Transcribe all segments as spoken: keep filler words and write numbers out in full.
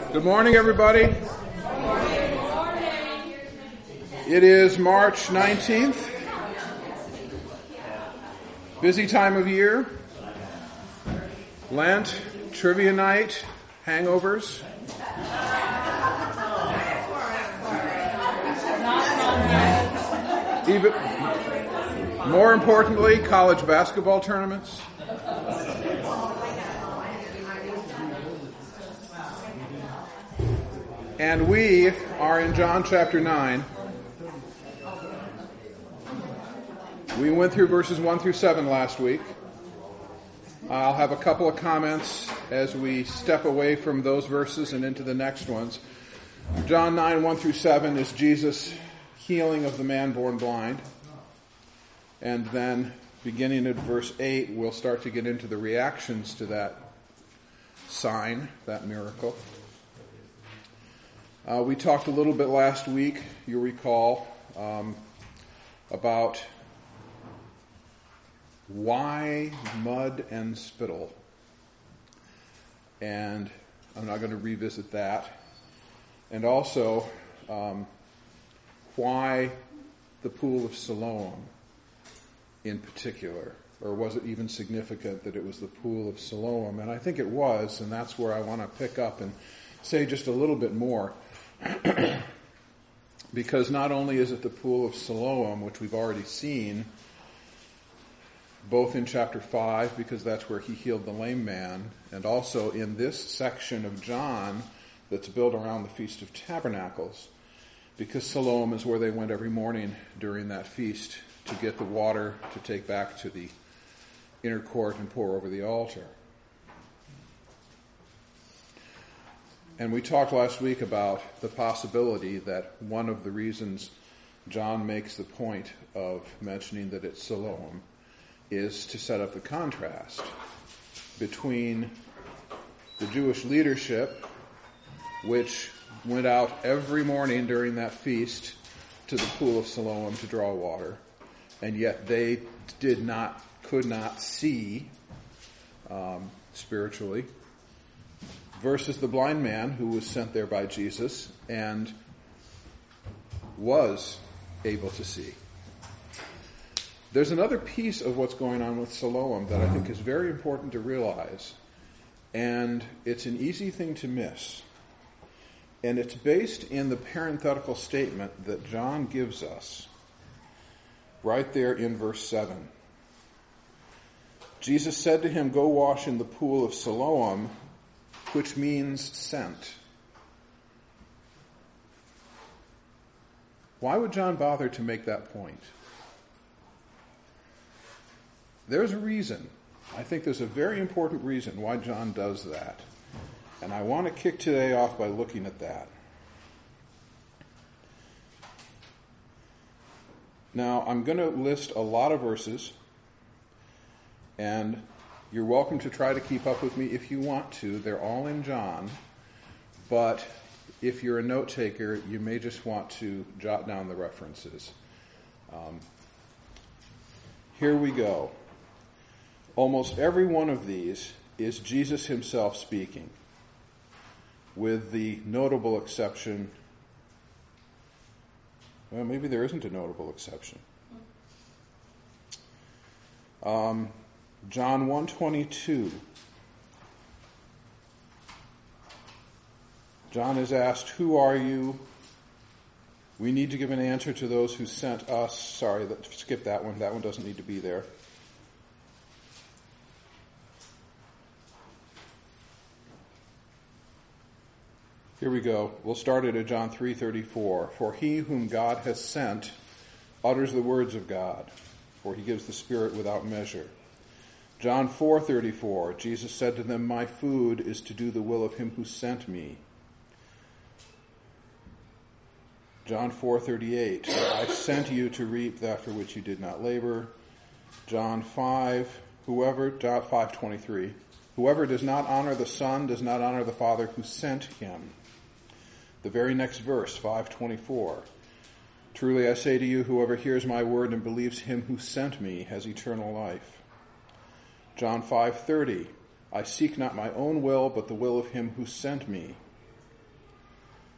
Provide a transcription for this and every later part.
Good morning, everybody. It is March nineteenth. Busy time of year. Lent, trivia night, hangovers. Even more importantly, college basketball tournaments. And we are in John chapter nine. We went through verses one through seven last week. I'll have a couple of comments as we step away from those verses and into the next ones. John nine, one through seven is Jesus' healing of the man born blind. And then beginning at verse eight, we'll start to get into the reactions to that sign, that miracle. Uh, we talked a little bit last week, you'll recall, um, about why mud and spittle. And I'm not going to revisit that. And also, um, why the pool of Siloam in particular. Or was it even significant that it was the pool of Siloam? And I think it was, and that's where I want to pick up and say just a little bit more. Because not only is it the pool of Siloam, which we've already seen, both in chapter five, because that's where he healed the lame man, and also in this section of John that's built around the Feast of Tabernacles, because Siloam is where they went every morning during that feast to get the water to take back to the inner court and pour over the altar. And we talked last week about the possibility that one of the reasons John makes the point of mentioning that it's Siloam is to set up the contrast between the Jewish leadership, which went out every morning during that feast to the pool of Siloam to draw water, and yet they did not, could not see um, spiritually, versus the blind man who was sent there by Jesus and was able to see. There's another piece of what's going on with Siloam that I think is very important to realize, and it's an easy thing to miss. And it's based in the parenthetical statement that John gives us right there in verse seven. Jesus said to him, "Go wash in the pool of Siloam," which means sent. Why would John bother to make that point? There's a reason. I think there's a very important reason why John does that. And I want to kick today off by looking at that. Now, I'm going to list a lot of verses, and you're welcome to try to keep up with me if you want to. They're all in John. But if you're a note taker, you may just want to jot down the references. Um, here we go. Almost every one of these is Jesus himself speaking, with the notable exception. Well, maybe there isn't a notable exception. Um, John one twenty-two. John is asked, "Who are you?" We need to give an answer to those who sent us. Sorry, skip that one. That one doesn't need to be there. Here we go. We'll start it at John three thirty-four. "For he whom God has sent utters the words of God, for he gives the Spirit without measure." John four thirty-four. Jesus said to them, "My food is to do the will of him who sent me." John four thirty-eight. "I sent you to reap that for which you did not labor." John five. Whoever, John five twenty-three. "Whoever does not honor the Son does not honor the Father who sent him." The very next verse, five twenty-four. "Truly I say to you, whoever hears my word and believes him who sent me has eternal life." John five thirty. "I seek not my own will, but the will of him who sent me."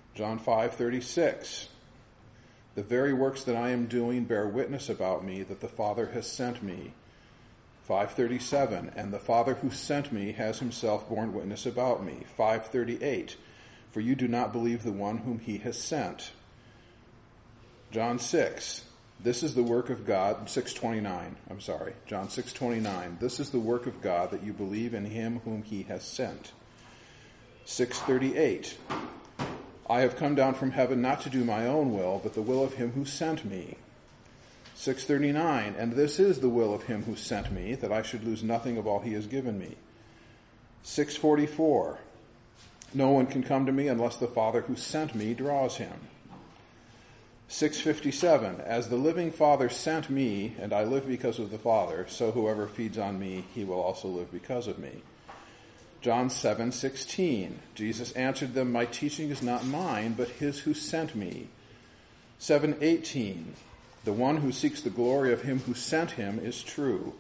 John five thirty-six. The very works that I am doing bear witness about me that the Father has sent me. five thirty-seven. And the Father who sent me has himself borne witness about me. five thirty-eight. For you do not believe the one whom he has sent. John six. This is the work of God. six twenty-nine. I'm sorry. John six twenty-nine. This is the work of God, that you believe in him whom he has sent. six thirty-eight. I have come down from heaven not to do my own will, but the will of him who sent me. six thirty-nine. And this is the will of him who sent me, that I should lose nothing of all he has given me. six forty-four. No one can come to me unless the Father who sent me draws him. six fifty-seven. As the living Father sent me, and I live because of the Father, so whoever feeds on me, he will also live because of me. John seven sixteen. Jesus answered them, my teaching is not mine, but his who sent me. seven eighteen. The one who seeks the glory of him who sent him is true.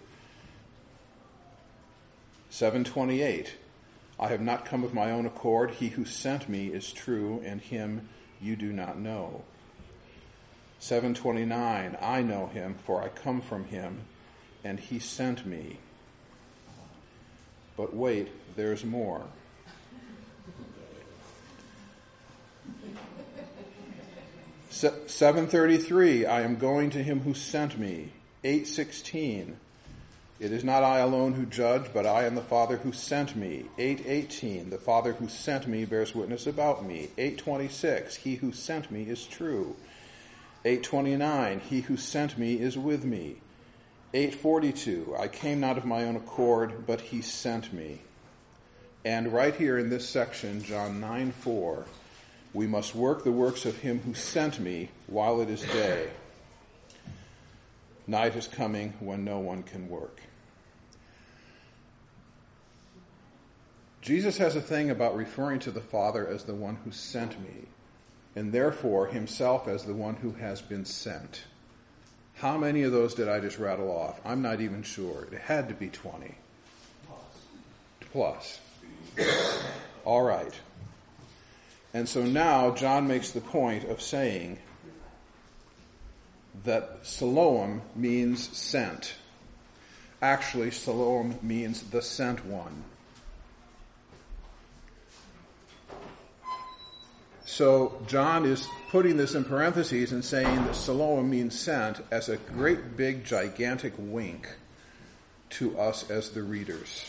seven twenty-eight. I have not come of my own accord. He who sent me is true, and him you do not know. seven twenty-nine. I know him, for I come from him, and he sent me. But wait, there's more. seven thirty-three. I am going to him who sent me. eight sixteen. It is not I alone who judge, but I and the Father who sent me. eight eighteen. The Father who sent me bears witness about me. eight twenty-six. He who sent me is true. eight twenty-nine. He who sent me is with me. eight forty-two. I came not of my own accord, but he sent me. And right here in this section, John nine four, we must work the works of him who sent me while it is day. Night is coming when no one can work. Jesus has a thing about referring to the Father as the one who sent me, and therefore himself as the one who has been sent. How many of those did I just rattle off? I'm not even sure. It had to be twenty. Plus. All right. And so now John makes the point of saying that Siloam means sent. Actually, Siloam means the sent one. So John is putting this in parentheses and saying that Siloam means sent as a great big gigantic wink to us as the readers.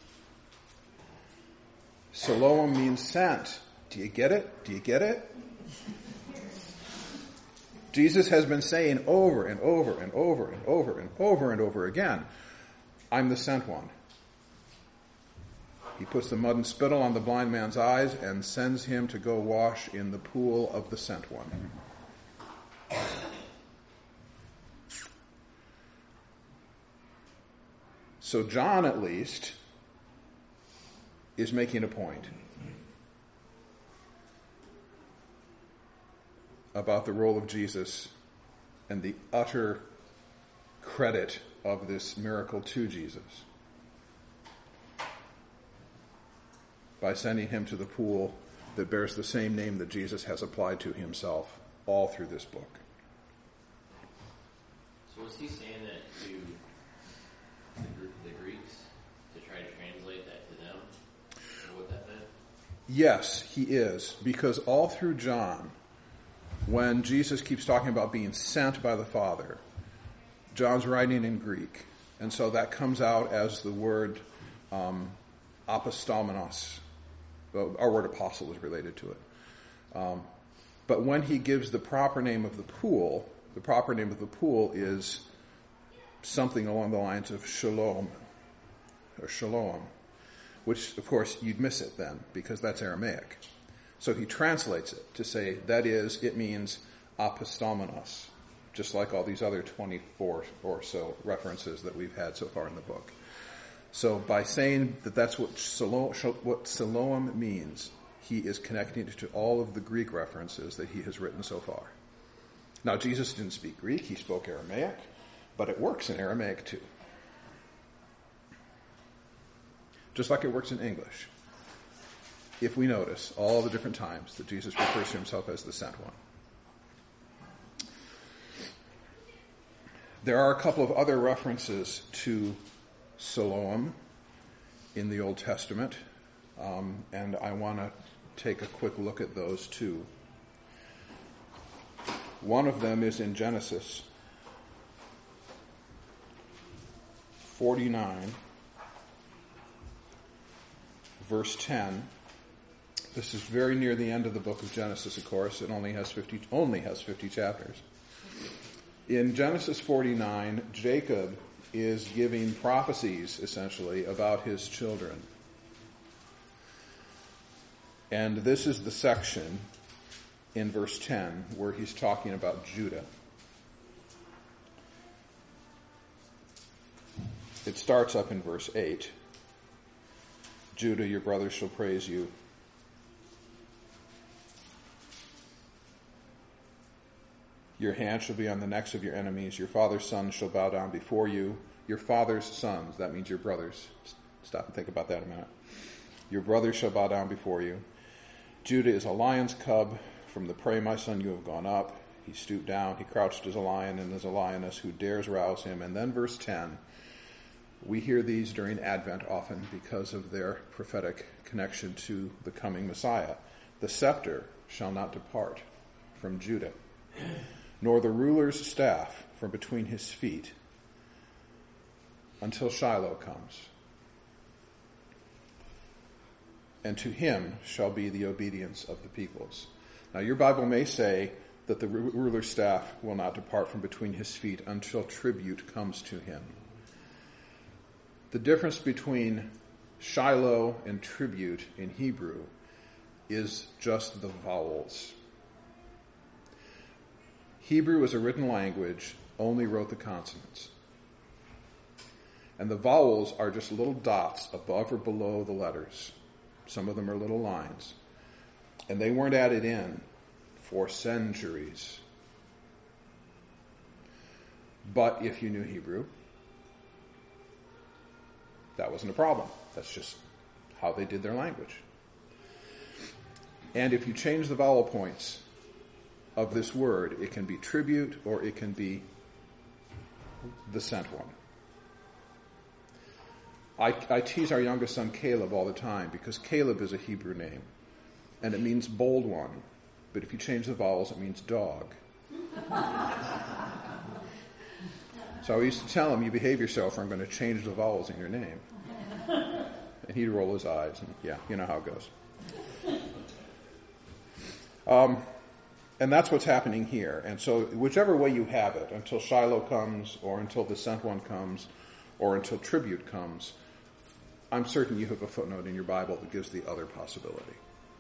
Siloam means sent. Do you get it? Do you get it? Jesus has been saying over and over and over and over and over and over again, I'm the sent one. He puts the mud and spittle on the blind man's eyes and sends him to go wash in the pool of the sent one. So John, at least, is making a point about the role of Jesus and the utter credit of this miracle to Jesus by sending him to the pool that bears the same name that Jesus has applied to himself all through this book. So was he saying that to the, the Greeks to try to translate that to them? Or what that meant? Yes, he is, because all through John, when Jesus keeps talking about being sent by the Father, John's writing in Greek, and so that comes out as the word um, apostomenos. Our word apostle is related to it. Um, but when he gives the proper name of the pool, the proper name of the pool is something along the lines of shalom, or shalom, which, of course, you'd miss it then, because that's Aramaic. So he translates it to say, that is, it means apostomenos, just like all these other twenty-four or so references that we've had so far in the book. So by saying that that's what Siloam, what Siloam means, he is connecting it to all of the Greek references that he has written so far. Now, Jesus didn't speak Greek, he spoke Aramaic, but it works in Aramaic too. Just like it works in English. if we notice all the different times that Jesus refers to himself as the sent one. There are a couple of other references to Siloam in the Old Testament, um, and I want to take a quick look at those too. One of them is in Genesis forty-nine, verse ten. This is very near the end of the book of Genesis, of course. It only has fifty, only has fifty chapters. In Genesis forty-nine, Jacob is giving prophecies, essentially, about his children. And this is the section in verse ten where he's talking about Judah. It starts up in verse eight. Judah, your brothers shall praise you. Your hand shall be on the necks of your enemies. Your father's sons shall bow down before you. Your father's sons, that means your brothers. Stop and think about that a minute. Your brothers shall bow down before you. Judah is a lion's cub. From the prey, my son, you have gone up. He stooped down. He crouched as a lion and as a lioness. Who dares rouse him? And then verse ten. We hear these during Advent often because of their prophetic connection to the coming Messiah. The scepter shall not depart from Judah, nor the ruler's staff from between his feet, until Shiloh comes. And to him shall be the obedience of the peoples. Now your Bible may say that the ruler's staff will not depart from between his feet until tribute comes to him. The difference between Shiloh and tribute in Hebrew is just the vowels. Hebrew as a written language only wrote the consonants. And the vowels are just little dots above or below the letters. Some of them are little lines. And they weren't added in for centuries. But if you knew Hebrew, that wasn't a problem. That's just how they did their language. And if you change the vowel points of this word, it can be tribute or it can be the sent one. I, I tease our youngest son Caleb all the time because Caleb is a Hebrew name and it means bold one. But if you change the vowels, it means dog. So I used to tell him, you behave yourself or I'm going to change the vowels in your name. And he'd roll his eyes and yeah, you know how it goes. Um, and that's what's happening here. And so whichever way you have it, until Shiloh comes or until the sent one comes or until tribute comes, I'm certain you have a footnote in your Bible that gives the other possibility.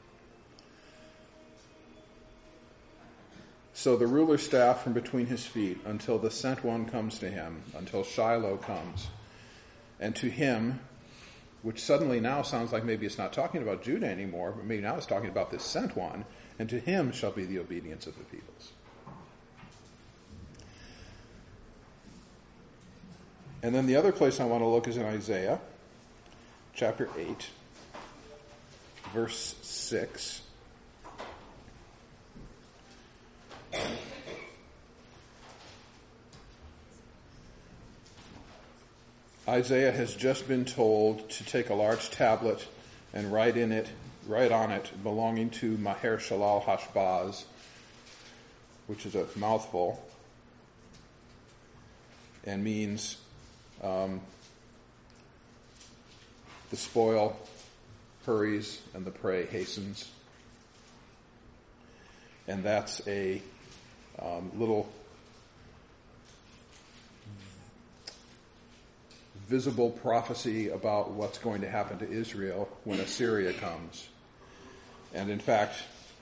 So the ruler's staff from between his feet until the sent one comes to him, until Shiloh comes. And to him, which suddenly now sounds like maybe it's not talking about Judah anymore, but maybe now it's talking about this sent one, and to him shall be the obedience of the peoples. And then the other place I want to look is in Isaiah, chapter eight, verse six. Isaiah has just been told to take a large tablet and write in it, write on it, belonging to Maher Shalal Hashbaz, which is a mouthful, and means um, the spoil hurries and the prey hastens. And that's a um, little visible prophecy about what's going to happen to Israel when Assyria comes. And in fact,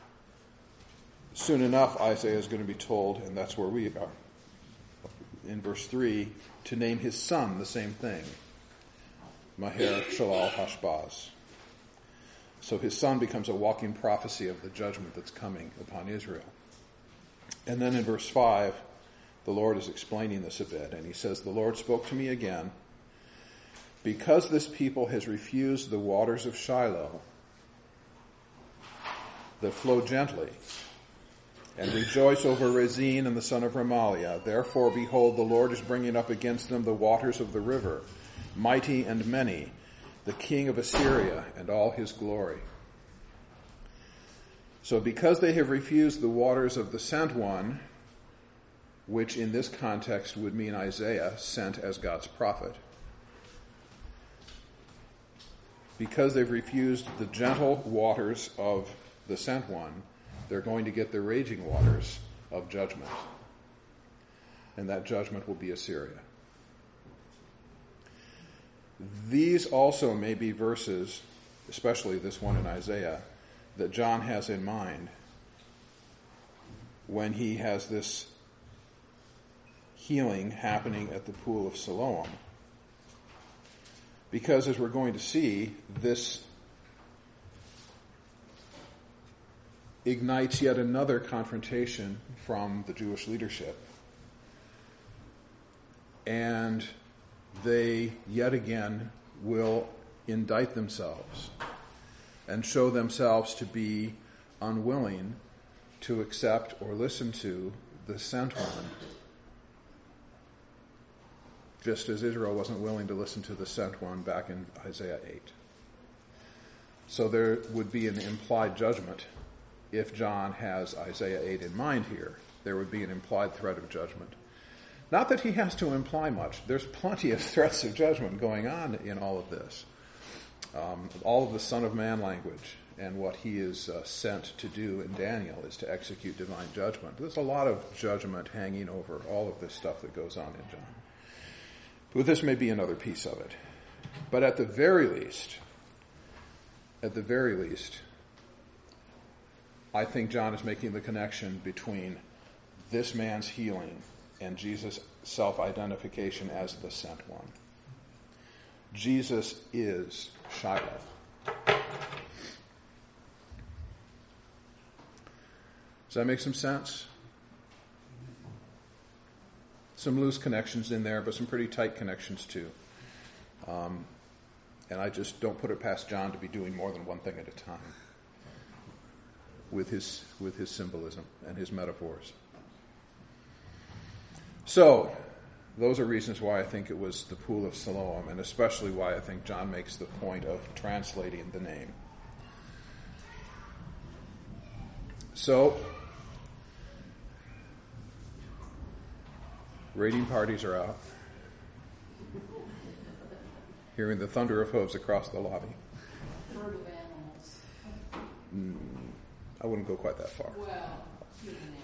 soon enough, Isaiah is going to be told, and that's where we are, in verse three, to name his son the same thing, Maher Shalal Hashbaz. So his son becomes a walking prophecy of the judgment that's coming upon Israel. And then in verse five, the Lord is explaining this a bit, and he says, the Lord spoke to me again, because this people has refused the waters of Shiloh, that flow gently. And rejoice over Rezin and the son of Remaliah. Therefore, behold, the Lord is bringing up against them the waters of the river, mighty and many, the king of Assyria and all his glory. So because they have refused the waters of the sent one, which in this context would mean Isaiah, sent as God's prophet, because they've refused the gentle waters of the sent one, they're going to get the raging waters of judgment. And that judgment will be Assyria. These also may be verses, especially this one in Isaiah, that John has in mind when he has this healing happening at the pool of Siloam. Because as we're going to see, this ignites yet another confrontation from the Jewish leadership. And they yet again will indict themselves and show themselves to be unwilling to accept or listen to the sent one, just as Israel wasn't willing to listen to the sent one back in Isaiah eight. So there would be an implied judgment. If John has Isaiah eight in mind here, there would be an implied threat of judgment. Not that he has to imply much. There's plenty of threats of judgment going on in all of this. Um, all of the Son of Man language and what he is uh, sent to do in Daniel is to execute divine judgment. There's a lot of judgment hanging over all of this stuff that goes on in John. But this may be another piece of it. But at the very least, at the very least, I think John is making the connection between this man's healing and Jesus' self-identification as the sent one. Jesus is Shiloh. Does that make some sense? Some loose connections in there, but some pretty tight connections too. Um, and I just don't put it past John to be doing more than one thing at a time with his with his symbolism and his metaphors. So, those are reasons why I think it was the pool of Siloam, and especially why I think John makes the point of translating the name. So, raiding parties are out. Hearing the thunder of hooves across the lobby. Herd of animals. Mm, I wouldn't go quite that far. Well, human animals.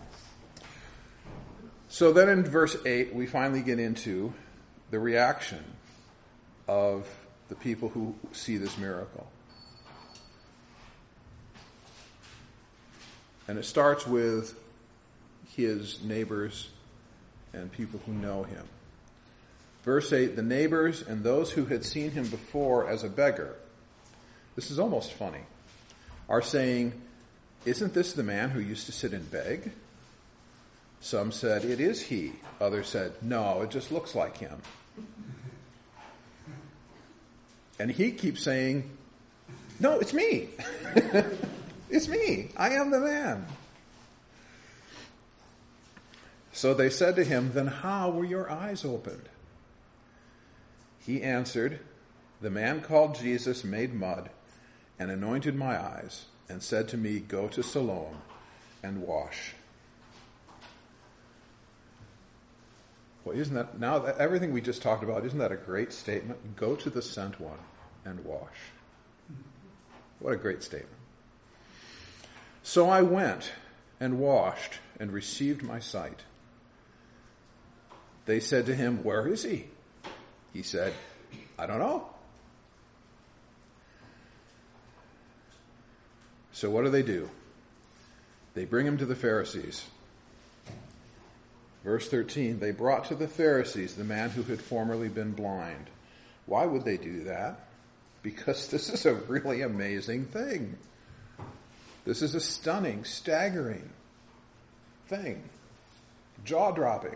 So then in verse eight, we finally get into the reaction of the people who see this miracle. And it starts with his neighbors and people who know him. Verse eight, the neighbors and those who had seen him before as a beggar, this is almost funny, are saying, isn't this the man who used to sit and beg? Some said, it is he. Others said, no, it just looks like him. And he keeps saying, no, it's me. It's me. I am the man. So they said to him, then how were your eyes opened? He answered, the man called Jesus made mud and anointed my eyes and said to me, go to Siloam and wash. Well, isn't that, now that everything we just talked about, isn't that a great statement? Go to the sent one and wash. What a great statement. So I went and washed and received my sight. They said to him, where is he? He said, I don't know. So what do they do? They bring him to the Pharisees. Verse thirteen, they brought to the Pharisees the man who had formerly been blind. Why would they do that? Because this is a really amazing thing. This is a stunning, staggering thing. Jaw-dropping.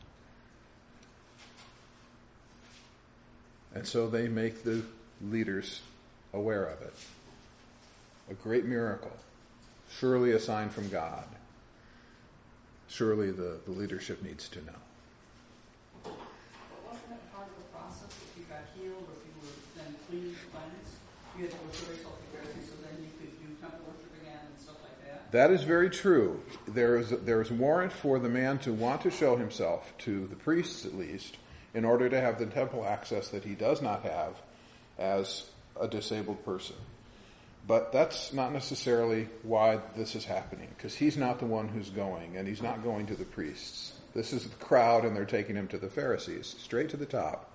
And so they make the leaders aware of it. A great miracle. surely a sign from God. Surely the, the leadership needs to know. But wasn't that part of the process if you got healed or if you were then clean, cleansed? You had to go through yourself to therapy so then you could do temple worship again and stuff like that? That is very true. There is there is warrant for the man to want to show himself, to the priests at least, in order to have the temple access that he does not have as a disabled person. But that's not necessarily why this is happening, because he's not the one who's going, and he's not going to the priests. This is the crowd, and they're taking him to the Pharisees, straight to the top.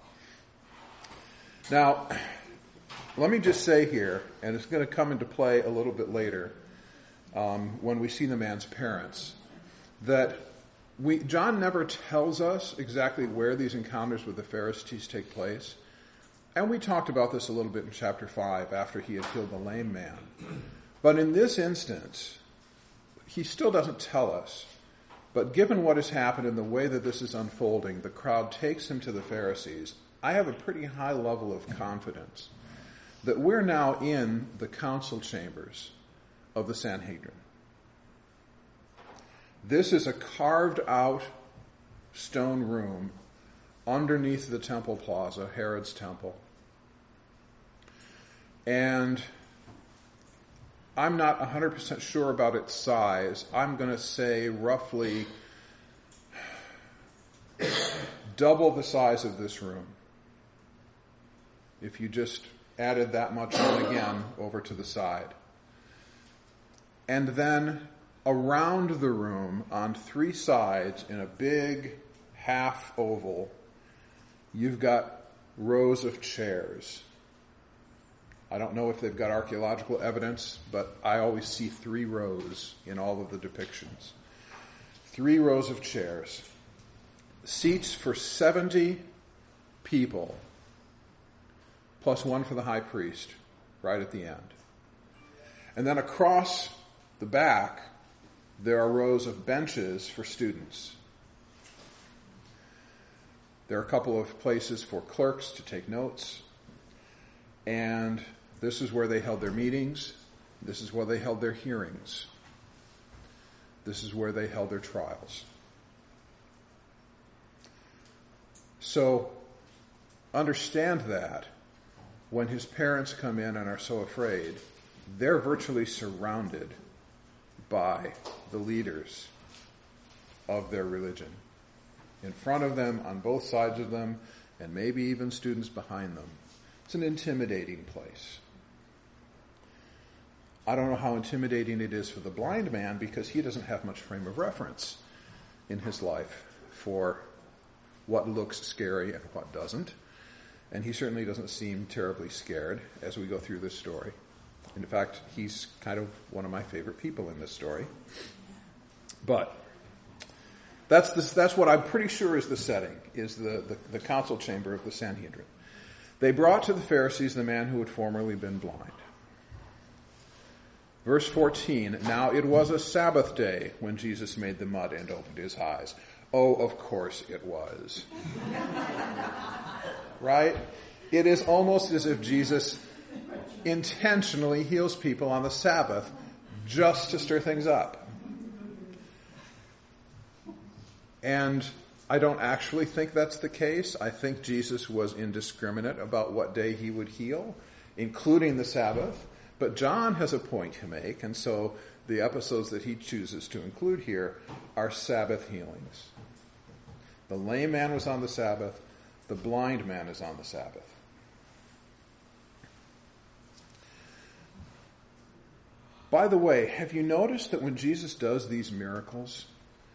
Now, let me just say here, and it's going to come into play a little bit later, um, when we see the man's parents, that we John never tells us exactly where these encounters with the Pharisees take place. And we talked about this a little bit in chapter five after he had healed the lame man. But in this instance, he still doesn't tell us. But given what has happened and the way that this is unfolding, the crowd takes him to the Pharisees. I have a pretty high level of confidence that we're now in the council chambers of the Sanhedrin. This is a carved out stone room underneath the temple plaza, Herod's temple. And I'm not one hundred percent sure about its size. I'm going to say roughly double the size of this room. If you just added that much on again over to the side. And then around the room on three sides in a big half oval, you've got rows of chairs. I don't know if they've got archaeological evidence, but I always see three rows in all of the depictions. Three rows of chairs. Seats for seventy people, plus one for the high priest, right at the end. And then across the back, there are rows of benches for students. There are a couple of places for clerks to take notes. And this is where they held their meetings. This is where they held their hearings. This is where they held their trials. So, understand that when his parents come in and are so afraid, they're virtually surrounded by the leaders of their religion. In front of them, on both sides of them, and maybe even students behind them. It's an intimidating place. I don't know how intimidating it is for the blind man because he doesn't have much frame of reference in his life for what looks scary and what doesn't. And he certainly doesn't seem terribly scared as we go through this story. In fact, he's kind of one of my favorite people in this story. But that's this, that's what I'm pretty sure is the setting, is the, the, the council chamber of the Sanhedrin. They brought to the Pharisees the man who had formerly been blind. Verse fourteen, now it was a Sabbath day when Jesus made the mud and opened his eyes. Oh, of course it was. Right? It is almost as if Jesus intentionally heals people on the Sabbath just to stir things up. And I don't actually think that's the case. I think Jesus was indiscriminate about what day he would heal, including the Sabbath. But John has a point to make, and so the episodes that he chooses to include here are Sabbath healings. The lame man was on the Sabbath. The blind man is on the Sabbath. By the way, have you noticed that when Jesus does these miracles,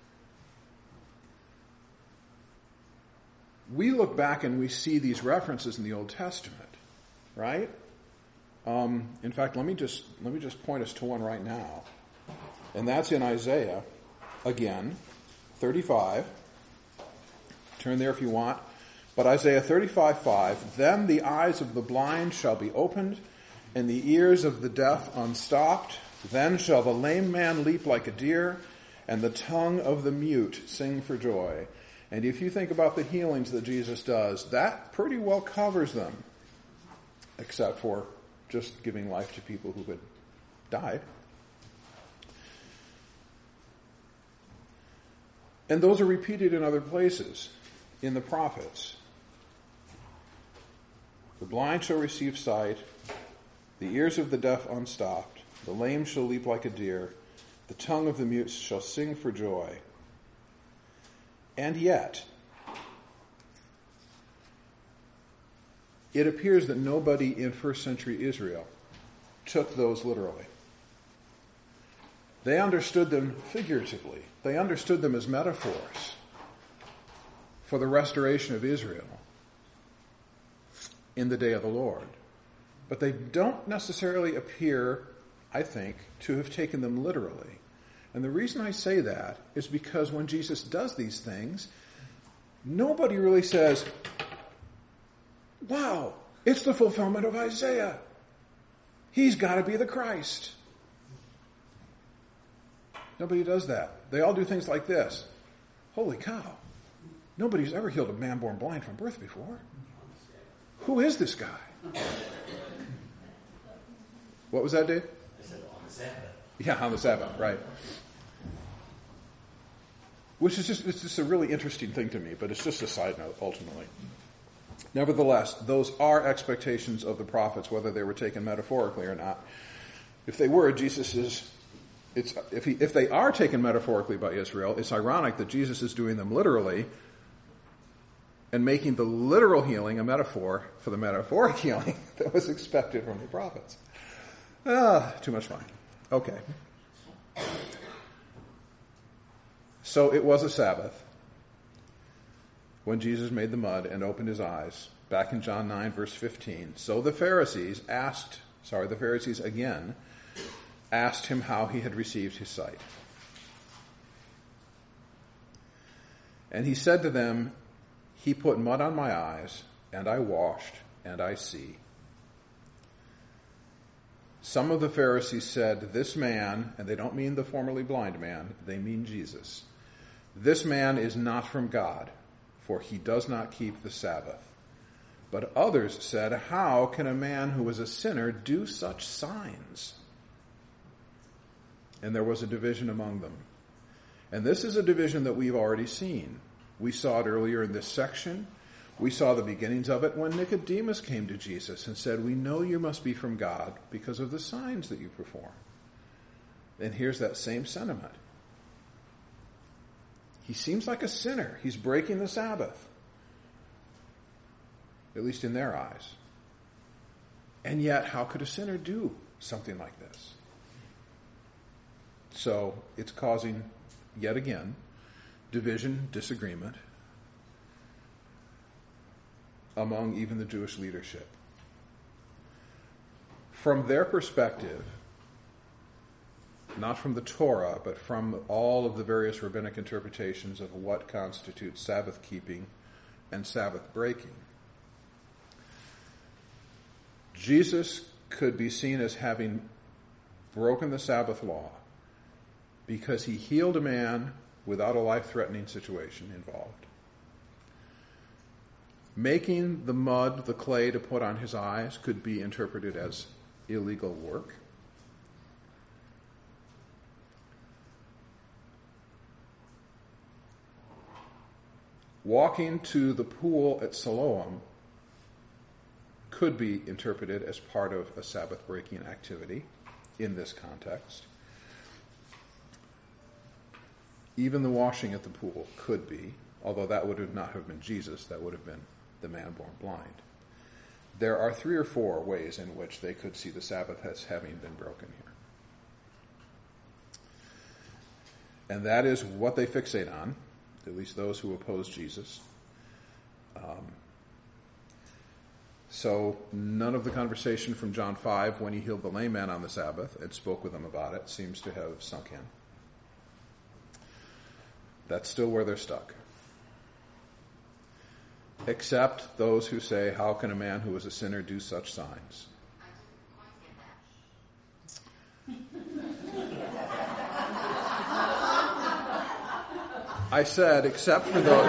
we look back and we see these references in the Old Testament, right? Um, in fact, let me just let me just point us to one right now, and that's in Isaiah, again, thirty-five. Turn there if you want. But Isaiah thirty-five five, then the eyes of the blind shall be opened, and the ears of the deaf unstopped. Then shall the lame man leap like a deer, and the tongue of the mute sing for joy. And if you think about the healings that Jesus does, that pretty well covers them, except for just giving life to people who had died. And those are repeated in other places in the prophets. The blind shall receive sight, the ears of the deaf unstopped, the lame shall leap like a deer, the tongue of the mute shall sing for joy. And yet, it appears that nobody in first century Israel took those literally. They understood them figuratively. They understood them as metaphors for the restoration of Israel in the day of the Lord. But they don't necessarily appear, I think, to have taken them literally. And the reason I say that is because when Jesus does these things, nobody really says, wow, it's the fulfillment of Isaiah. He's got to be the Christ. Nobody does that. They all do things like this. Holy cow. Nobody's ever healed a man born blind from birth before. Who is this guy? What was that, Dave? I said on the Sabbath. Yeah, on the Sabbath, right. Which is just, it's just a really interesting thing to me, but it's just a side note, ultimately. Nevertheless, those are expectations of the prophets, whether they were taken metaphorically or not. If they were, Jesus is, it's, if he, if they are taken metaphorically by Israel, it's ironic that Jesus is doing them literally and making the literal healing a metaphor for the metaphoric healing that was expected from the prophets. Ah, too much fun. Okay. So it was a Sabbath when Jesus made the mud and opened his eyes. Back in John nine, verse fifteen. So the Pharisees asked, sorry, the Pharisees again asked him how he had received his sight. And he said to them, he put mud on my eyes, and I washed, and I see. Some of the Pharisees said, this man, and they don't mean the formerly blind man, they mean Jesus. This man is not from God, for he does not keep the Sabbath. But others said, how can a man who is a sinner do such signs? And there was a division among them. And this is a division that we've already seen. We saw it earlier in this section. We saw the beginnings of it when Nicodemus came to Jesus and said, we know you must be from God because of the signs that you perform. And here's that same sentiment. He seems like a sinner. He's breaking the Sabbath. At least in their eyes. And yet, how could a sinner do something like this? So, it's causing, yet again, division, disagreement among even the Jewish leadership. From their perspective, not from the Torah, but from all of the various rabbinic interpretations of what constitutes Sabbath keeping and Sabbath breaking, Jesus could be seen as having broken the Sabbath law because he healed a man without a life-threatening situation involved. Making the mud, the clay to put on his eyes could be interpreted as illegal work. Walking to the pool at Siloam could be interpreted as part of a Sabbath-breaking activity in this context. Even the washing at the pool could be, although that would have not have been Jesus, that would have been the man born blind. There are three or four ways in which they could see the Sabbath as having been broken here. And that is what they fixate on, at least those who oppose Jesus. Um, so none of the conversation from John five when he healed the lame man on the Sabbath and spoke with them about it seems to have sunk in. That's still where they're stuck. Except those who say, how can a man who is a sinner do such signs? I said, except for those.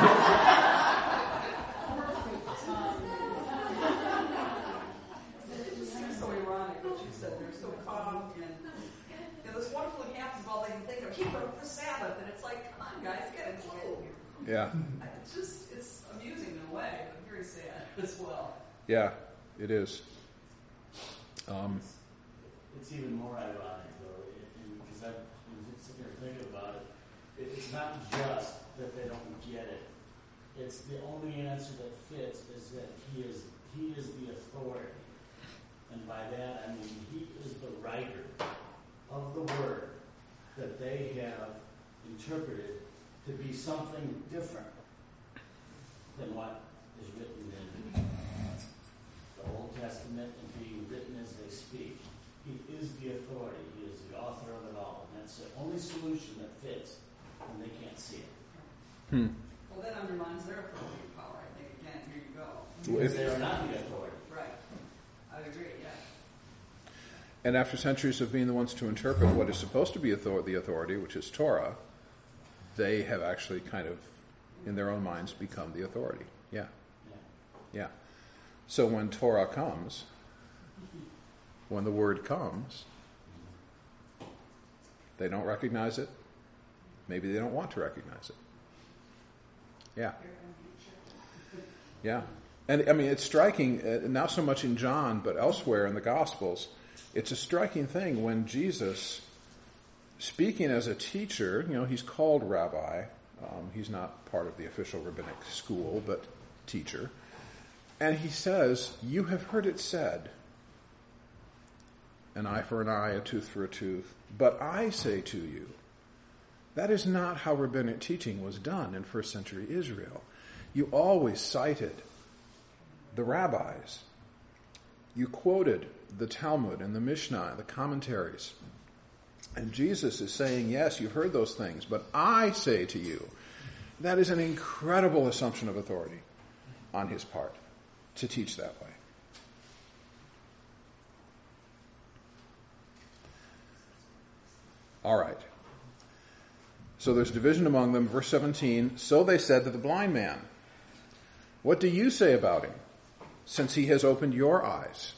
It seems so ironic that you said they're so caught up in, in this wonderful happens is all they can think of, keep up the Sabbath, and it's like, come on, guys, get a clue. Yeah. It's just, it's amusing in a way, but very sad as well. Yeah, it is. Um, It's even more ironic, though, because I've been sitting here thinking about it. It's not just that they don't get it. It's the only answer that fits is that he is he is the authority. And by that, I mean he is the writer of the word that they have interpreted to be something different than what is written in the Old Testament and being written as they speak. He is the authority. He is the author of it all. And that's the only solution that fits when they can't see it. hmm. Well, that undermines their authority and power, I think. Again, here you go. Because they are not the authority. Right. I agree, yeah. And after centuries of being the ones to interpret what is supposed to be author- the authority, which is Torah, they have actually kind of, in their own minds, become the authority. Yeah. Yeah. Yeah. So when Torah comes, when the word comes, they don't recognize it. Maybe they don't want to recognize it. Yeah. Yeah. And I mean, it's striking, uh, not so much in John, but elsewhere in the Gospels. It's a striking thing when Jesus, speaking as a teacher, you know, he's called rabbi. Um, he's not part of the official rabbinic school, but teacher. And he says, you have heard it said, an eye for an eye, a tooth for a tooth. But I say to you, that is not how rabbinic teaching was done in first century Israel. You always cited the rabbis. You quoted the Talmud and the Mishnah, the commentaries. And Jesus is saying, yes, you've heard those things, but I say to you. That is an incredible assumption of authority on his part to teach that way. All right. So there's division among them. Verse seventeen, so they said to the blind man, what do you say about him, since he has opened your eyes?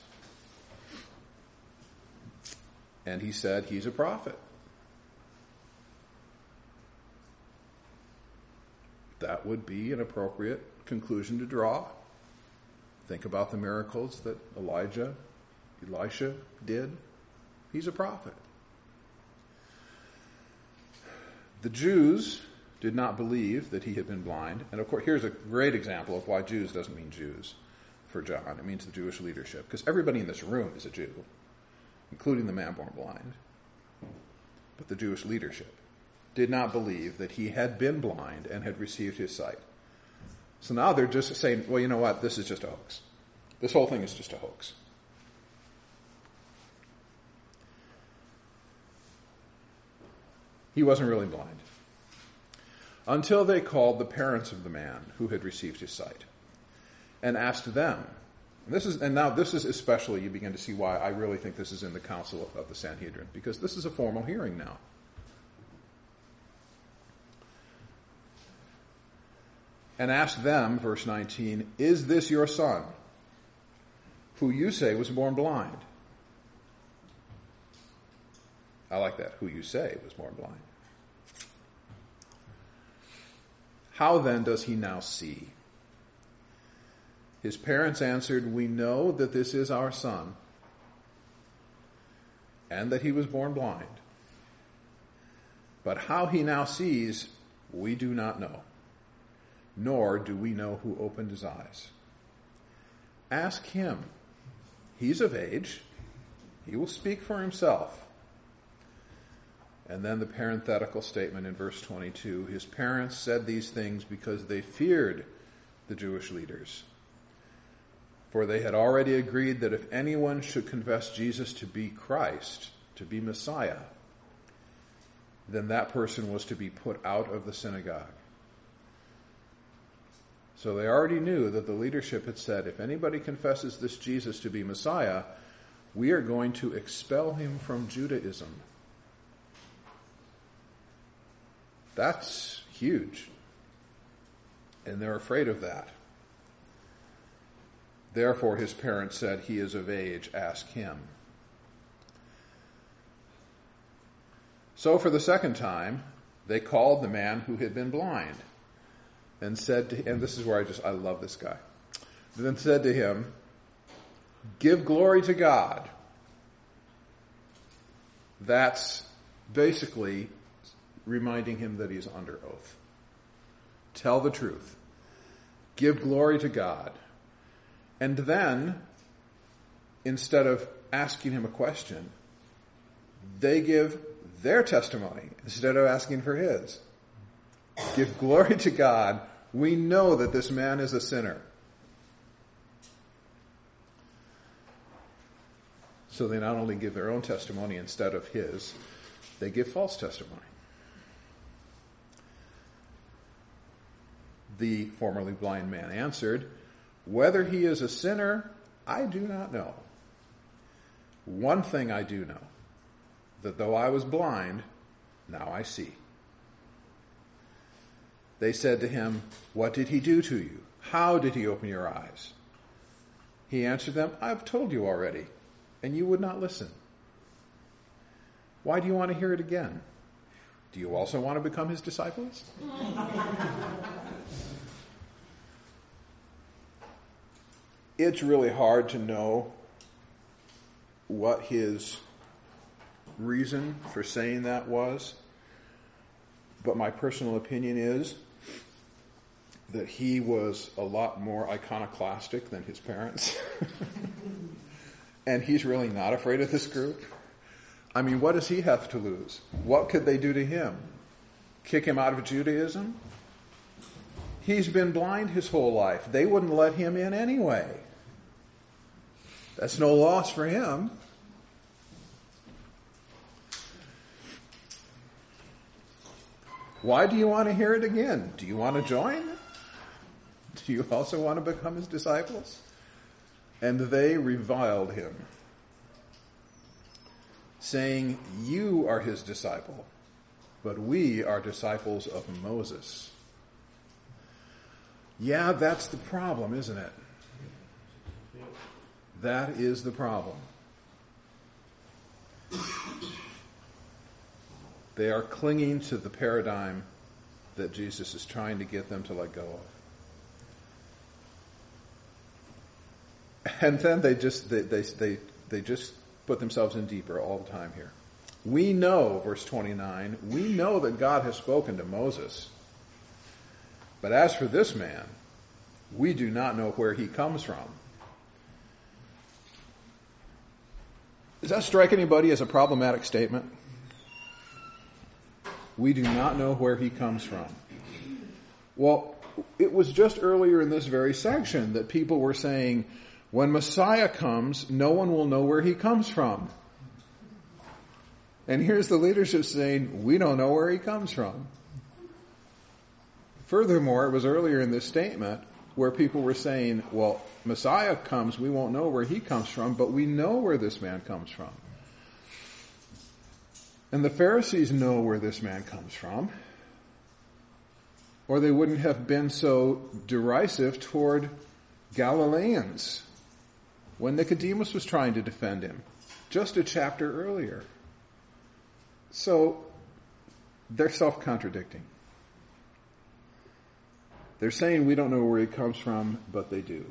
And he said, he's a prophet. That would be an appropriate conclusion to draw. Think about the miracles that Elijah, Elisha did. He's a prophet. The Jews did not believe that he had been blind. And of course, here's a great example of why Jews doesn't mean Jews for John. It means the Jewish leadership. Because everybody in this room is a Jew, including the man born blind. But the Jewish leadership did not believe that he had been blind and had received his sight. So now they're just saying, well, you know what? This is just a hoax. This whole thing is just a hoax. He wasn't really blind. Until they called the parents of the man who had received his sight and asked them. And this is, and now this is especially, you begin to see why I really think this is in the council of the Sanhedrin, because this is a formal hearing now. And asked them, verse nineteen, is this your son, who you say was born blind? I like that, who you say was born blind. How then does he now see? His parents answered, we know that this is our son, and that he was born blind. But how he now sees, we do not know, nor do we know who opened his eyes. Ask him. He's of age. He will speak for himself. And then the parenthetical statement in verse twenty-two, his parents said these things because they feared the Jewish leaders. For they had already agreed that if anyone should confess Jesus to be Christ, to be Messiah, then that person was to be put out of the synagogue. So they already knew that the leadership had said, if anybody confesses this Jesus to be Messiah, we are going to expel him from Judaism. That's huge. And they're afraid of that. Therefore, his parents said, he is of age, ask him. So for the second time, they called the man who had been blind and said to him, and this is where I just, I love this guy. Then said to him, give glory to God. That's basically reminding him that he's under oath. Tell the truth. Give glory to God. And then, instead of asking him a question, they give their testimony instead of asking for his. Give glory to God. We know that this man is a sinner. So they not only give their own testimony instead of his, they give false testimony. The formerly blind man answered, whether he is a sinner, I do not know. One thing I do know, that though I was blind, now I see. They said to him, what did he do to you? How did he open your eyes? He answered them, I've told you already, and you would not listen. Why do you want to hear it again? Do you also want to become his disciples? It's really hard to know what his reason for saying that was, but my personal opinion is that he was a lot more iconoclastic than his parents. And he's really not afraid of this group. I mean, what does he have to lose? What could they do to him? Kick him out of Judaism? He's been blind his whole life. They wouldn't let him in anyway. That's no loss for him. Why do you want to hear it again? Do you want to join? Do you also want to become his disciples? And they reviled him, saying, you are his disciple, but we are disciples of Moses. Yeah, that's the problem, isn't it? That is the problem. They are clinging to the paradigm that Jesus is trying to get them to let go of. And then they just they, they they they just put themselves in deeper all the time here. We know, verse twenty-nine, we know that God has spoken to Moses. But as for this man, we do not know where he comes from. Does that strike anybody as a problematic statement? We do not know where he comes from. Well, it was just earlier in this very section that people were saying, when Messiah comes, no one will know where he comes from. And here's the leadership saying, we don't know where he comes from. Furthermore, it was earlier in this statement where people were saying, well, Messiah comes, we won't know where he comes from, but we know where this man comes from. And the Pharisees know where this man comes from, or they wouldn't have been so derisive toward Galileans when Nicodemus was trying to defend him just a chapter earlier. So they're self-contradicting. They're saying we don't know where he comes from, but they do.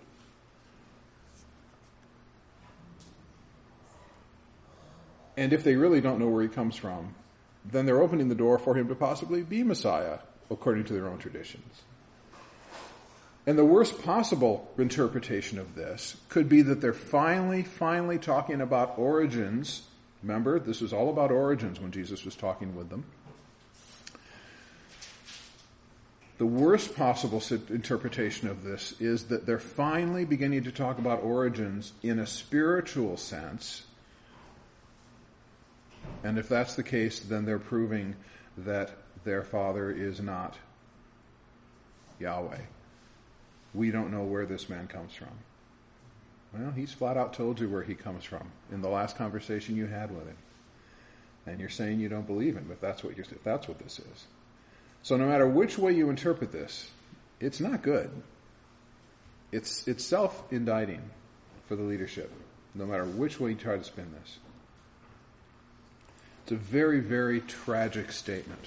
And if they really don't know where he comes from, then they're opening the door for him to possibly be Messiah, according to their own traditions. And the worst possible interpretation of this could be that they're finally, finally talking about origins. Remember, this was all about origins when Jesus was talking with them. The worst possible interpretation of this is that they're finally beginning to talk about origins in a spiritual sense. And if that's the case, then they're proving that their father is not Yahweh. We don't know where this man comes from. Well, he's flat out told you where he comes from in the last conversation you had with him. And you're saying you don't believe him if that's what you're, if that's what this is. So no matter which way you interpret this, it's not good. It's, it's self-indicting for the leadership, no matter which way you try to spin this. It's a very, very tragic statement.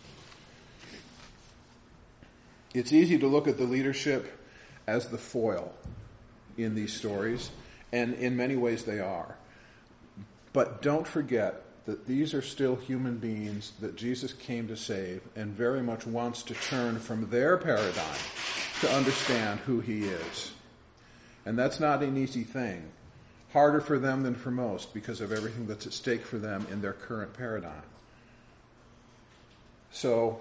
It's easy to look at the leadership as the foil in these stories, and in many ways they are. But don't forget that these are still human beings that Jesus came to save and very much wants to turn from their paradigm to understand who he is. And that's not an easy thing. Harder for them than for most because of everything that's at stake for them in their current paradigm. So,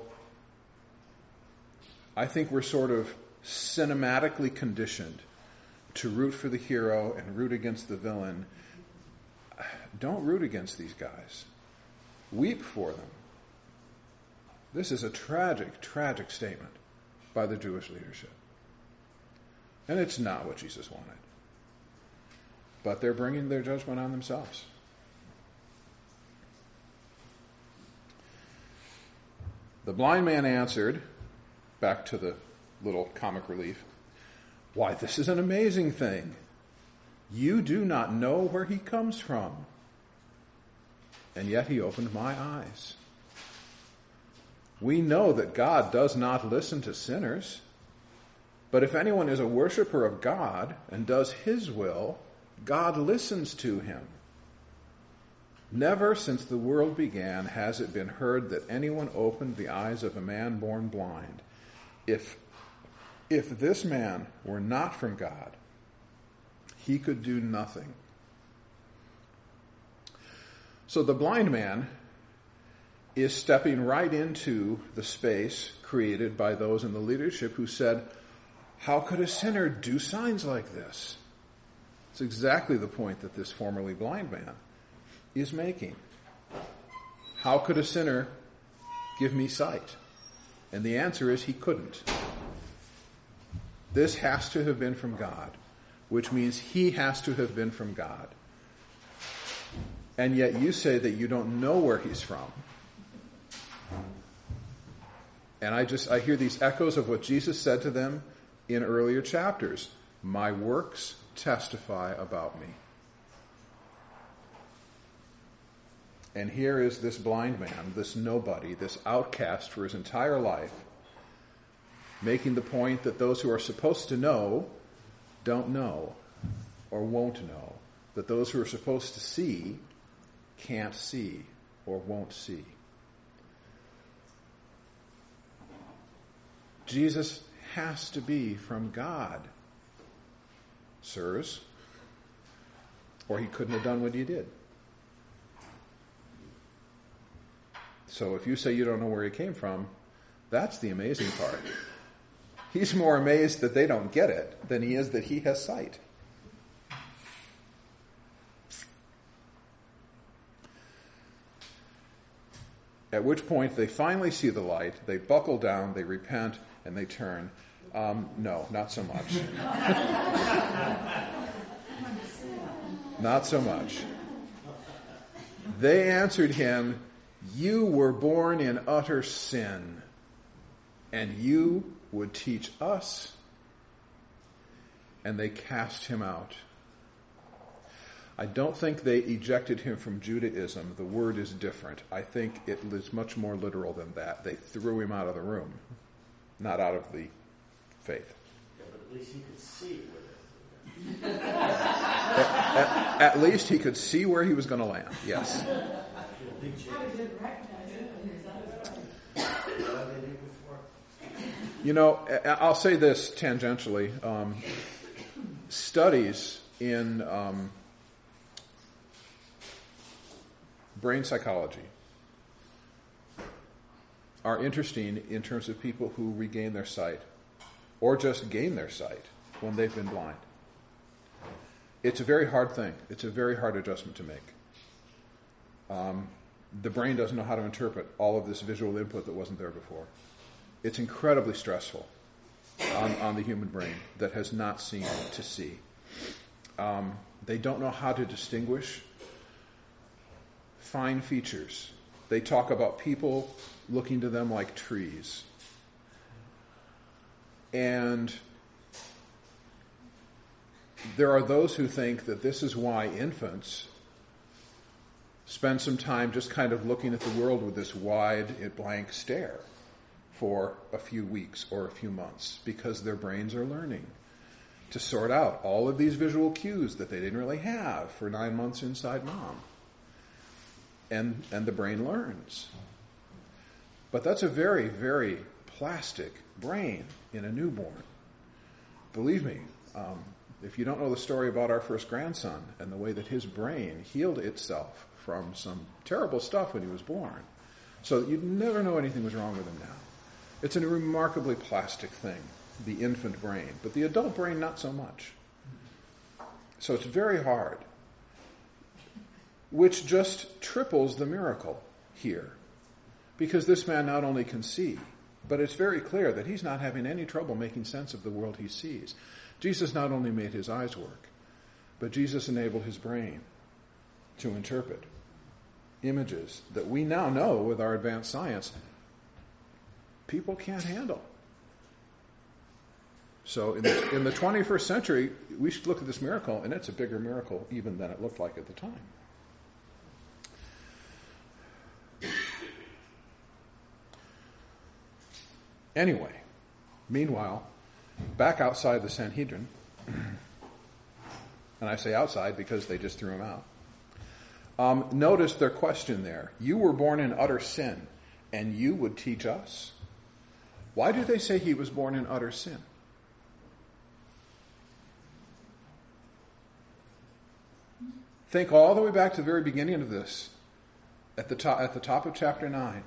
I think we're sort of cinematically conditioned to root for the hero and root against the villain. Don't root against these guys. Weep for them. This is a tragic, tragic statement by the Jewish leadership. And it's not what Jesus wanted. But they're bringing their judgment on themselves. The blind man answered, back to the little comic relief, "Why, this is an amazing thing. You do not know where he comes from. And yet he opened my eyes. We know that God does not listen to sinners. But if anyone is a worshiper of God and does his will, God listens to him. Never since the world began has it been heard that anyone opened the eyes of a man born blind. If, if this man were not from God, he could do nothing." So the blind man is stepping right into the space created by those in the leadership who said, "How could a sinner do signs like this?" It's exactly the point that this formerly blind man is making. How could a sinner give me sight? And the answer is he couldn't. This has to have been from God, which means he has to have been from God. And yet you say that you don't know where he's from. And I just, I hear these echoes of what Jesus said to them in earlier chapters. My works testify about me. And here is this blind man, this nobody, this outcast for his entire life, making the point that those who are supposed to know don't know or won't know. That those who are supposed to see can't see or won't see. Jesus has to be from God, sirs, or he couldn't have done what he did. So if you say you don't know where he came from, that's the amazing part. He's more amazed that they don't get it than he is that he has sight. At which point they finally see the light, they buckle down, they repent, and they turn. Um, no, not so much. Not so much. They answered him, "You were born in utter sin, and you would teach us." And they cast him out. I don't think they ejected him from Judaism. The word is different. I think it is much more literal than that. They threw him out of the room, not out of the faith. Yeah, but at least he could see where they at, at, at least he could see where he was going to land, yes. You know, I'll say this tangentially. Um, studies in um, brain psychology are interesting in terms of people who regain their sight or just gain their sight when they've been blind. It's a very hard thing. It's a very hard adjustment to make. Um, the brain doesn't know how to interpret all of this visual input that wasn't there before. It's incredibly stressful on, on the human brain that has not seen to see. Um, they don't know how to distinguish fine features. They talk about people looking to them like trees. And there are those who think that this is why infants spend some time just kind of looking at the world with this wide, blank stare for a few weeks or a few months, because their brains are learning to sort out all of these visual cues that they didn't really have for nine months inside mom. And, and the brain learns. But that's a very, very plastic brain in a newborn. Believe me, um, if you don't know the story about our first grandson and the way that his brain healed itself from some terrible stuff when he was born, so that you'd never know anything was wrong with him now. It's a remarkably plastic thing, the infant brain, but the adult brain not so much. So it's very hard, which just triples the miracle here, because this man not only can see, but it's very clear that he's not having any trouble making sense of the world he sees. Jesus not only made his eyes work, but Jesus enabled his brain to interpret images that we now know with our advanced science people can't handle. So in the, in the twenty-first century, we should look at this miracle, and it's a bigger miracle even than it looked like at the time. Anyway, meanwhile, back outside the Sanhedrin, and I say outside because they just threw him out, um, notice their question there. You were born in utter sin, and you would teach us? Why do they say he was born in utter sin? Think all the way back to the very beginning of this, at the top, at the top of chapter nine.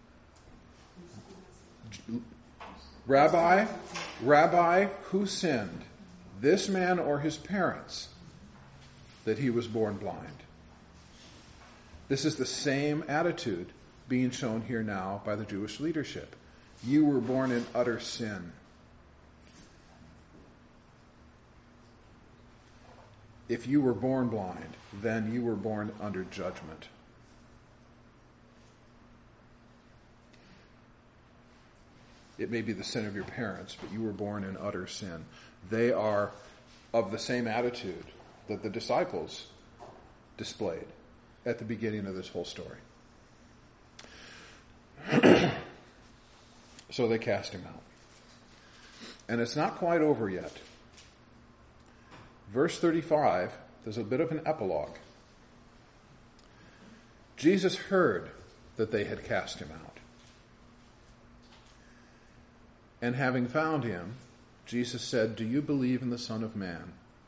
Rabbi, Rabbi, who sinned, this man or his parents, that he was born blind? This is the same attitude being shown here now by the Jewish leadership. You were born in utter sin. If you were born blind, then you were born under judgment. It may be the sin of your parents, but you were born in utter sin. They are of the same attitude that the disciples displayed at the beginning of this whole story. So they cast him out. And it's not quite over yet. Verse thirty-five, there's a bit of an epilogue. Jesus heard that they had cast him out. And having found him, Jesus said, "Do you believe in the Son of Man?"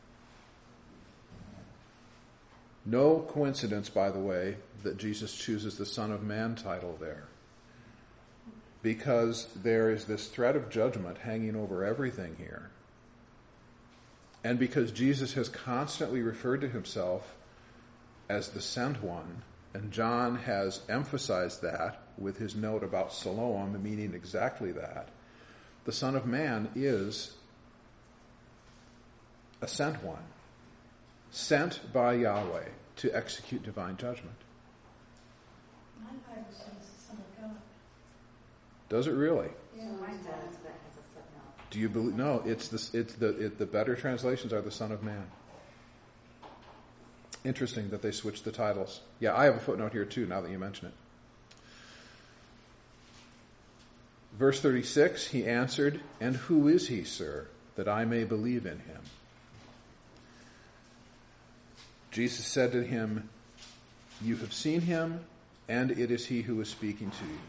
No coincidence, by the way, that Jesus chooses the Son of Man title there. Because there is this threat of judgment hanging over everything here. And because Jesus has constantly referred to himself as the sent one, and John has emphasized that with his note about Siloam, meaning exactly that, the Son of Man is a sent one, sent by Yahweh to execute divine judgment. My Bible says the Son of God. Does it really? Yeah, mine does, but it has a footnote. Do you believe? No, it's the it's the it, the better translations are the Son of Man. Interesting that they switched the titles. Yeah, I have a footnote here too. Now that you mention it. Verse thirty-six, he answered, "And who is he, sir, that I may believe in him?" Jesus said to him, "You have seen him, and it is he who is speaking to you."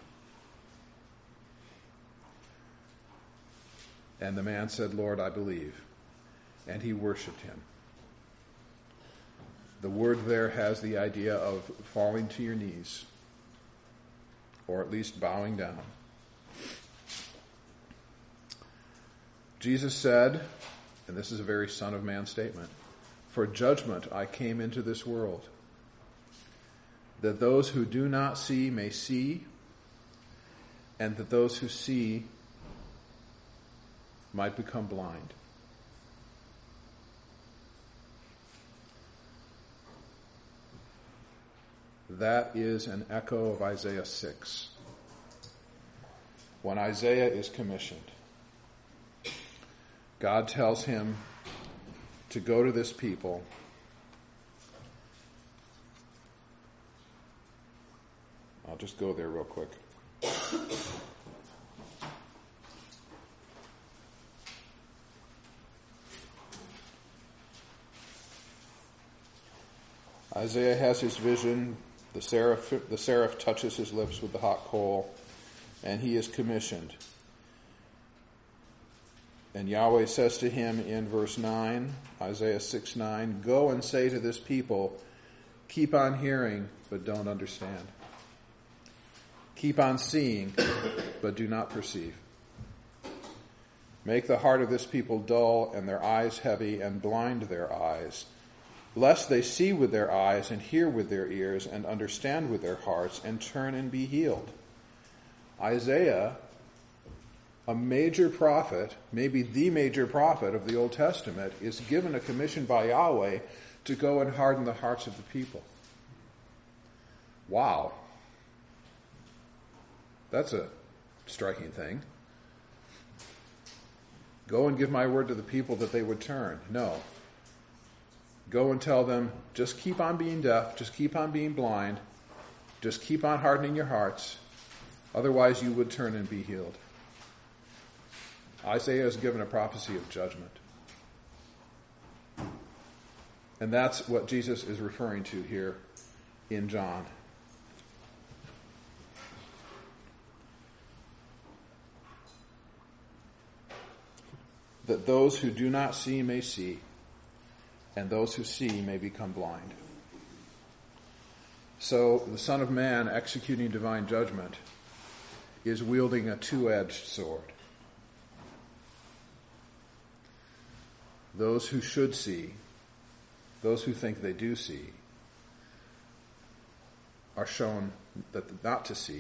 And the man said, "Lord, I believe." And he worshipped him. The word there has the idea of falling to your knees, or at least bowing down. Jesus said, and this is a very Son of Man statement, "For judgment I came into this world, that those who do not see may see, and that those who see might become blind." That is an echo of Isaiah six. When Isaiah is commissioned, God tells him to go to this people I'll just go there real quick. Isaiah has his vision. The seraph, the seraph touches his lips with the hot coal, and he is commissioned. And Yahweh says to him in verse nine, Isaiah six nine, "Go and say to this people, keep on hearing, but don't understand. Keep on seeing, but do not perceive. Make the heart of this people dull, and their eyes heavy, and blind their eyes, lest they see with their eyes, and hear with their ears, and understand with their hearts, and turn and be healed." Isaiah, a major prophet, maybe the major prophet of the Old Testament, is given a commission by Yahweh to go and harden the hearts of the people. Wow. That's a striking thing. Go and give my word to the people that they would turn. No. Go and tell them, just keep on being deaf, just keep on being blind, just keep on hardening your hearts, otherwise you would turn and be healed. Isaiah is given a prophecy of judgment. And that's what Jesus is referring to here in John. That those who do not see may see, and those who see may become blind. So the Son of Man, executing divine judgment, is wielding a two-edged sword. Those who should see, those who think they do see, are shown that not to see,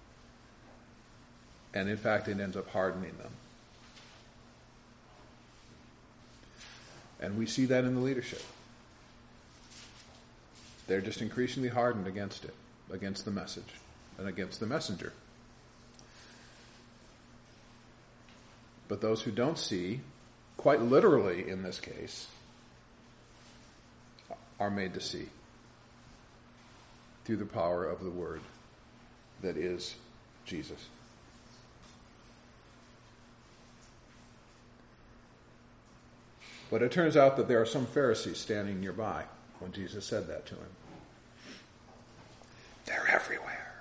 and in fact it ends up hardening them. And we see that in the leadership. They're just increasingly hardened against it, against the message, and against the messenger. But those who don't see, quite literally in this case, are made to see through the power of the word that is Jesus. But it turns out that there are some Pharisees standing nearby when Jesus said that to him. They're everywhere.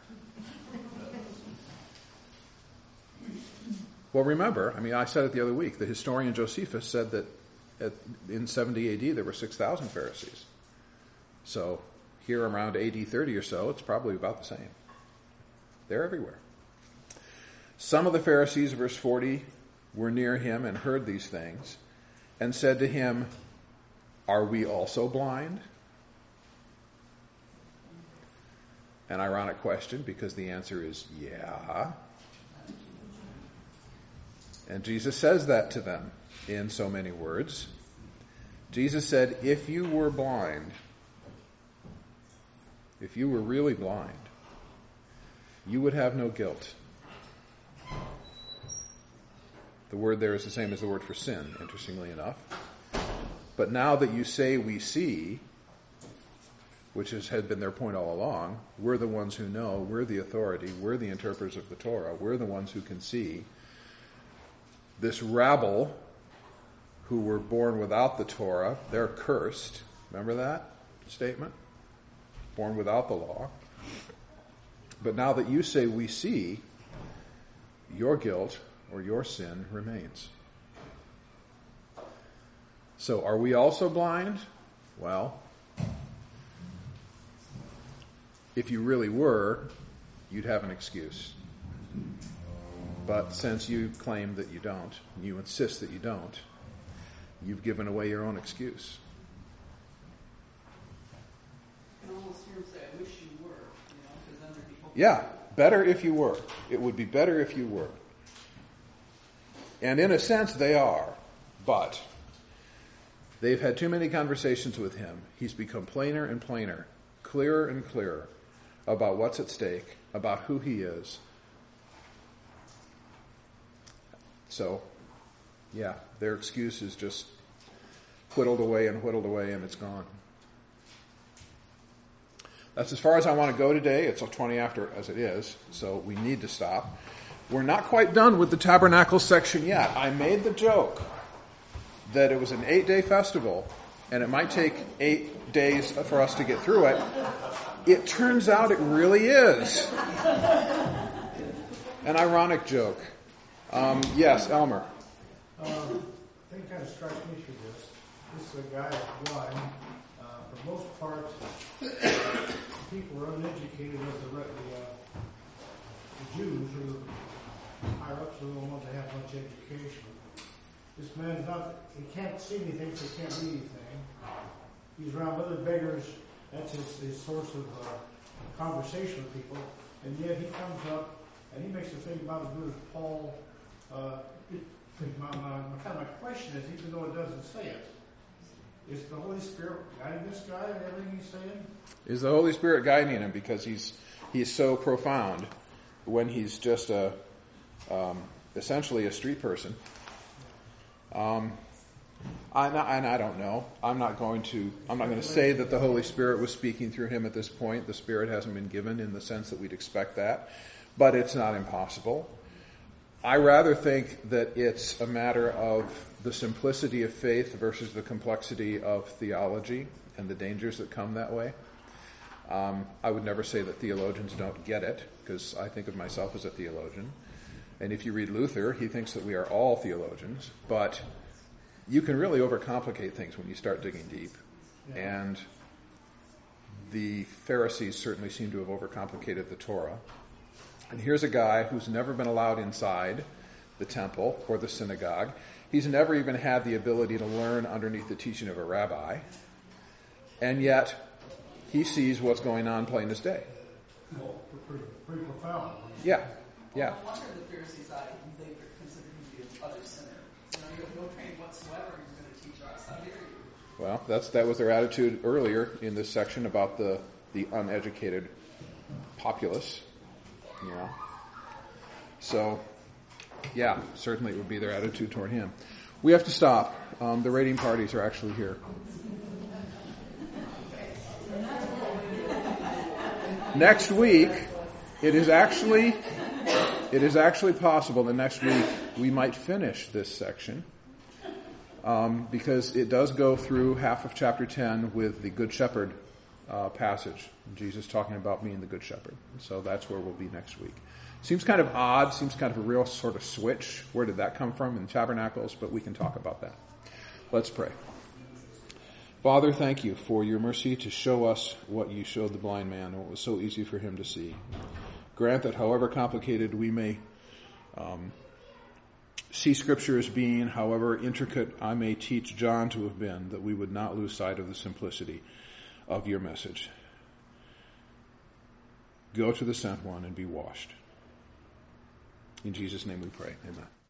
Well, remember, I mean, I said it the other week, the historian Josephus said that at, in seventy A D there were six thousand Pharisees. So here around A D thirty or so, it's probably about the same. They're everywhere. Some of the Pharisees, verse forty, were near him and heard these things, and said to him, "Are we also blind?" An ironic question, because the answer is yeah. And Jesus says that to them in so many words. Jesus said, if you were blind, if you were really blind, you would have no guilt. The word there is the same as the word for sin, interestingly enough. But now that you say we see, which has had been their point all along, we're the ones who know, we're the authority, we're the interpreters of the Torah, we're the ones who can see. This rabble who were born without the Torah, they're cursed. Remember that statement? Born without the law. But now that you say we see, your guilt or your sin remains. So are we also blind? Well, if you really were, you'd have an excuse. But since you claim that you don't, you insist that you don't, you've given away your own excuse. You can almost hear him say, I wish you were, you know, because then there'd be hope. Yeah, better if you were. It would be better if you were. And in a sense, they are. But they've had too many conversations with him. He's become plainer and plainer, clearer and clearer about what's at stake, about who he is. So, yeah, their excuse is just whittled away and whittled away, and it's gone. That's as far as I want to go today. It's twenty after as it is, so we need to stop. We're not quite done with the tabernacle section yet. I made the joke that it was an eight-day festival, and it might take eight days for us to get through it. It turns out it really is. An ironic joke. Um, yes, Elmer. Uh, the thing kind of strikes me through this. This is a guy blind. Uh, for most part, people are uneducated as the, re- the, uh, the Jews or the higher ups are the ones that have much education. This man's not, he can't see anything, so he can't read anything. He's around other beggars. That's his, his source of uh, conversation with people. And yet he comes up and he makes the thing about as good as Paul. Uh, it, my, my, my, kind of my question is, even though it doesn't say it, is the Holy Spirit guiding this guy and everything he's saying? Is the Holy Spirit guiding him because he's he's so profound when he's just a um, essentially a street person? Um, I, and I don't know. I'm not going to. I'm not going to say that the Holy Spirit was speaking through him at this point. The Spirit hasn't been given in the sense that we'd expect that, but it's not impossible. I rather think that it's a matter of the simplicity of faith versus the complexity of theology and the dangers that come that way. Um, I would never say that theologians don't get it, because I think of myself as a theologian. And if you read Luther, he thinks that we are all theologians, but you can really overcomplicate things when you start digging deep. Yeah. And the Pharisees certainly seem to have overcomplicated the Torah. And here's a guy who's never been allowed inside the temple or the synagogue. He's never even had the ability to learn underneath the teaching of a rabbi. And yet, he sees what's going on plain as day. Well, pretty, pretty profound. Yeah, yeah. Well, no wonder the Pharisees, I, they consider him to be a utter sinner. You know, you have no training whatsoever, you're going to teach us. How dare you? Well, that's that was their attitude earlier in this section about the, the uneducated populace. You know, so yeah, certainly it would be their attitude toward him. We have to stop. Um, the raiding parties are actually here. Next week, it is actually it is actually possible that next week we might finish this section um, because it does go through half of chapter ten with the Good Shepherd uh, passage. Jesus talking about being the Good Shepherd. So that's where we'll be next week. Seems kind of odd, seems kind of a real sort of switch. Where did that come from in Tabernacles? But we can talk about that. Let's pray. Father, thank you for your mercy to show us what you showed the blind man, what was so easy for him to see. Grant that however complicated we may um, see Scripture as being, however intricate I may teach John to have been, that we would not lose sight of the simplicity of your message. Go to the sent one and be washed. In Jesus' name we pray. Amen.